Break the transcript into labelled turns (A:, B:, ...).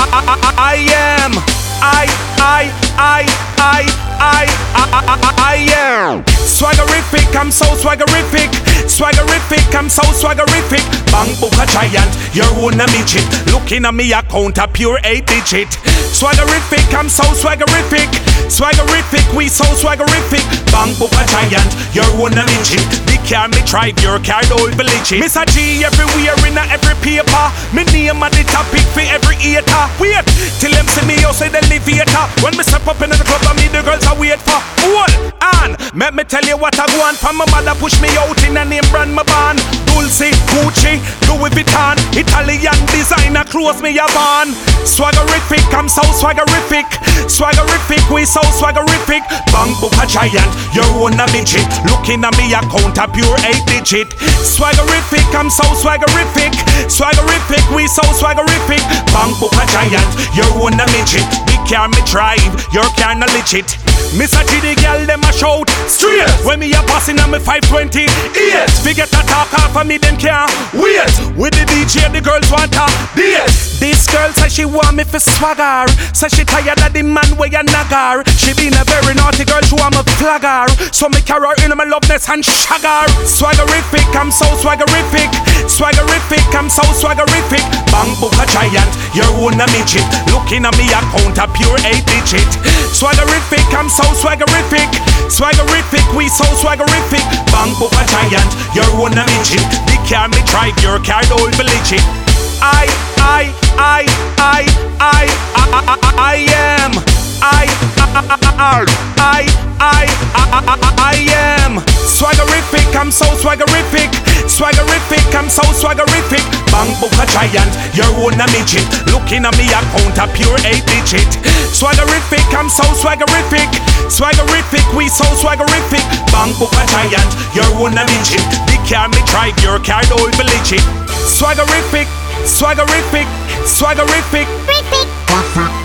A: I am swaggerific, I'm so swaggerific. Swaggerific, I'm so swaggerific. Bang book a giant, your own a midget. Looking at me account a pure 8-digit. Swaggerific, I'm so swaggerific. Swaggerific, we so swaggerific. Bang book a giant, your own a midget. The car me drive, your car don't believe it. Miss a G everywhere in a every paper. Me name at the topic for every eater. Wait till them see me outside the elevator. When me step up in the club, I meet the girls I wait for. Hold on, let me tell you what I want. From my mother push me out in a name brand my band. Dulce, Gucci, Louis Vuitton. Italian designer clothes me a van. Swaggerific, I'm so swaggerific. Swaggerific, we so swaggerific. Bang book a giant, your own a midget. Looking at me account a pure 8-digit. Swaggerific, I'm so swaggerific. Swaggerific, we so swaggerific. Bang book a giant, your own a midget. The car me drive, your car not legit. Miss a G the girl them a shout straight when me a passing on me 520. Forget to talk off of me them can't wait. With the DJ the girls want a date. This girl says she want me for swagger. Says she tired of the man where you nagger. She been a very naughty girl, she want me flagger. So me carry her in my loveness and shagger. Swaggerific, I'm so swaggerific. Swaggerific, I'm so swaggerific. Bang book a giant, your own a midget. Looking at me account a pure 8-digit. Swaggerific, I'm so swaggerific. Swaggerific, we so swaggerific. Bang book a giant, your own a midget. The car me drive, your car don't believe it. I am swaggerific, I'm so swaggerific. Swaggerific, I'm so swaggerific. Bang book a giant, your own a midget. Looking at me account a pure 8-digit. Swaggerific, I'm so swaggerific. Swaggerific, we so swaggerific. Bang book a giant, your own a midget. The car me drive, your car don't believe it. Swaggerific, swaggerific, swaggerific.